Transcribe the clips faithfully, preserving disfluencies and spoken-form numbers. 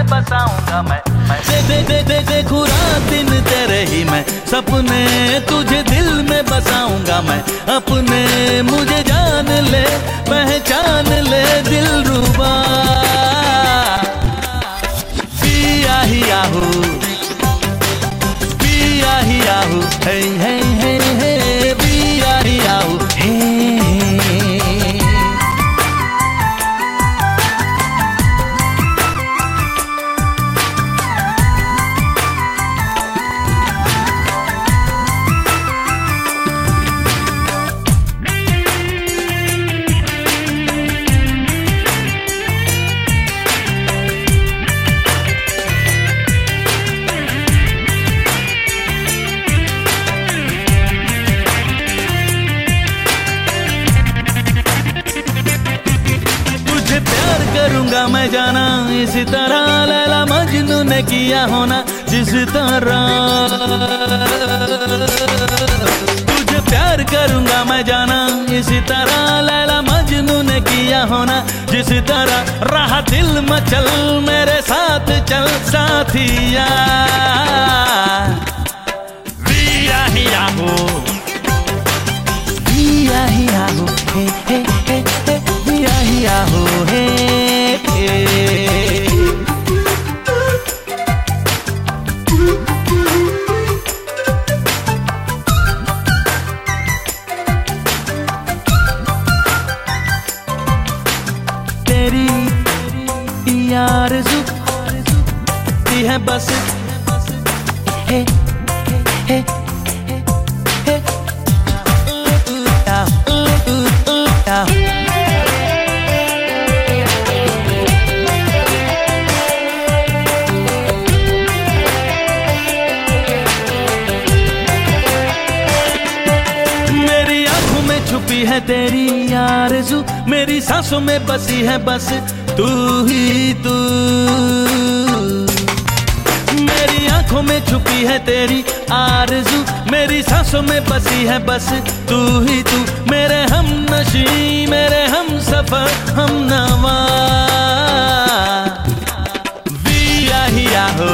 बसाऊंगा मैं। दे दे दे दे देखूं रात दिन तेरे ही मैं सपने, तुझे दिल में बसाऊंगा मैं अपने। मुझे जान ले पहचान ले दिलरुबा, पिया ही आहू पिया ही आहू, हे हे हे हे पिया ही आहू, हे करूंगा मैं जाना इस तरह, लैला मजनू ने किया होना जिस तरह। तुझे प्यार करूंगा मैं जाना इस तरह, लैला मजनू ने किया होना जिस तरह। रहा दिल मचल मेरे साथ चल साथिया, विया ही आहू विया ही आहू, हे हे हे हे विया ही आहू, हे तेरी आरज़ू है बस, हे हे हे छुपी है तेरी आरज़ू, मेरी सांसों में बसी है बस तू ही तू। मेरी आंखों में छुपी है तेरी आरज़ू, मेरी सांसों में बसी है बस तू ही तू। मेरे हम नशी मेरे हम सफर हम नवा, विया ही आहू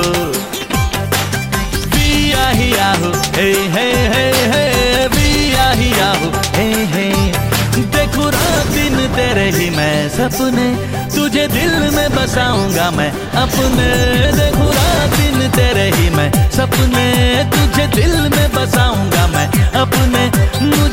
विया ही आहू, हे हे हे हे विया ही आहू, हे हे। देखूं रात दिन तेरे ही मैं सपने, तुझे दिल में बसाऊंगा मैं अपने। देखूं रात दिन तेरे ही मैं सपने, तुझे दिल में बसाऊंगा मैं अपने।